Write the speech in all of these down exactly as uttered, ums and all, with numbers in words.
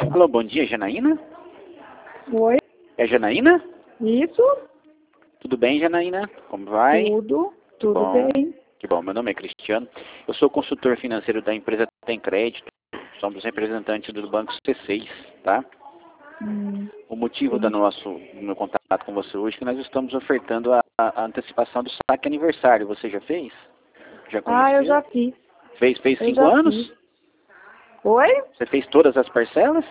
Alô, bom dia, Janaína? Oi? É Janaína? Isso? Tudo bem, Janaína? Como vai? Tudo, Que tudo bom. bem. Que bom, meu nome é Cristiano. Eu sou consultor financeiro da empresa Tem Crédito. Somos representantes do Banco C seis, tá? Hum, O motivo sim. do nosso do meu contato com você hoje é que nós estamos ofertando a, a antecipação do saque aniversário. Você já fez? Já Ah, eu conheceu? já fiz. Fez, fez Eu cinco já anos? fiz. Oi? Você fez todas as parcelas?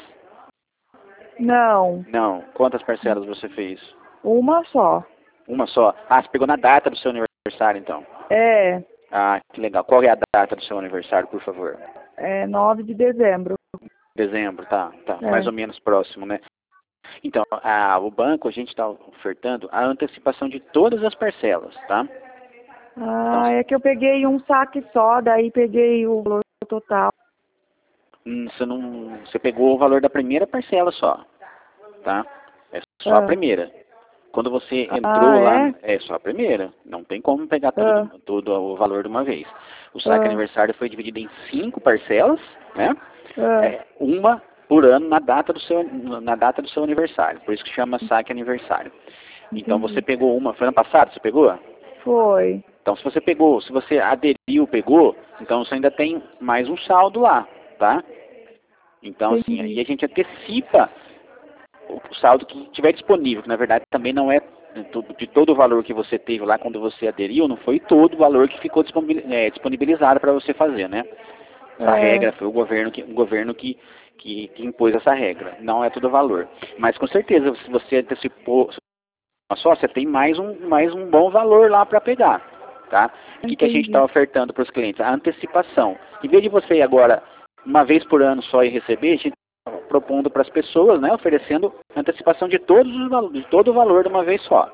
Não, Não. Quantas parcelas você fez? uma só. Uma só. Ah, você pegou na data do seu aniversário, então. É, Ah, que legal. Qual é a data do seu aniversário, por favor? é nove de dezembro. Dezembro, tá, tá. Mais É. ou menos próximo, né? Então, a, o banco, a gente está ofertando a antecipação de todas as parcelas, tá? Então, Ah, é que eu peguei um saque só, daí peguei o valor total. hum, você não, você pegou o valor da primeira parcela só, tá? É só a Ah, primeira. Quando você ah entrou lá, é? é só a primeira. Não tem como pegar tudo, Ah, todo o valor de uma vez. O saque ah, aniversário foi dividido em cinco parcelas, né? ah, É, uma por ano na data do seu na data do seu aniversário. Por isso que chama saque aniversário. Então você entendi. pegou uma, foi ano passado, você pegou? Foi. Então se você pegou, se você aderiu, pegou, então você ainda tem mais um saldo lá, tá? Então assim, aí Entendi. a gente antecipa o saldo que tiver disponível, que na verdade também não é de todo o valor que você teve lá quando você aderiu, não foi todo o valor que ficou disponibilizado para você fazer, né? Essa É, regra foi o governo que, o governo que, que, que impôs essa regra, não é todo o valor. Mas com certeza, se você antecipou só, você tem mais um, mais um bom valor lá para pegar, tá? O que, que a gente está entendi. ofertando para os clientes? A antecipação. Em vez de você ir agora, uma vez por ano só ir receber, a gente propondo para as pessoas, né, oferecendo antecipação de todos os valores, de todo o valor de uma vez só,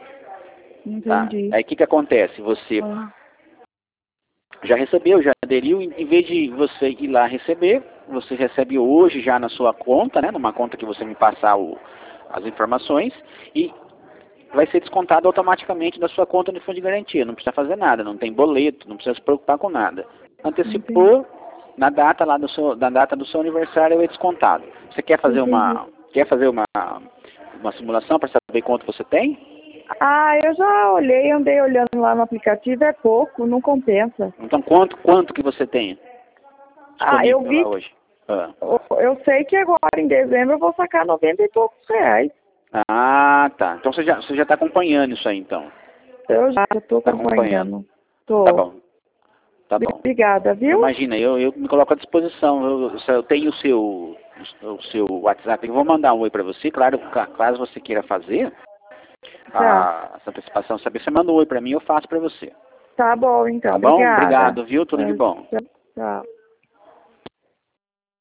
tá? Entendi. Aí o que que acontece? Você Ah, já recebeu, já aderiu, em em vez de você ir lá receber, você recebe hoje já na sua conta, né, numa conta que você me passar o, as informações e vai ser descontado automaticamente da sua conta de fundo de garantia, não precisa fazer nada, não tem boleto, não precisa se preocupar com nada. entendi. Antecipou, na data lá do seu, na data do seu aniversário é descontado. Você quer fazer Entendi. uma, quer fazer uma, uma simulação para saber quanto você tem? Ah, eu já olhei, andei olhando lá no aplicativo, é pouco, não compensa. Então quanto, quanto que você tem Ah, eu disponível vi, lá hoje? Ah, eu sei que agora em dezembro eu vou sacar noventa e poucos reais. ah tá. Então você já, você já está acompanhando isso aí então. Eu já estou Está acompanhando. acompanhando. Tá Tô. bom, tá bom. Obrigada, viu? Imagina, eu, eu me coloco à disposição. Eu, se eu tenho o seu, o seu WhatsApp, eu vou mandar um oi para você. Claro, ca- caso você queira fazer Tá. a, essa antecipação, saber, você manda um oi para mim, eu faço para você. Tá bom, então. Tá bom? Obrigada. Obrigado, viu? Tudo de bom. Tchau. Tchau.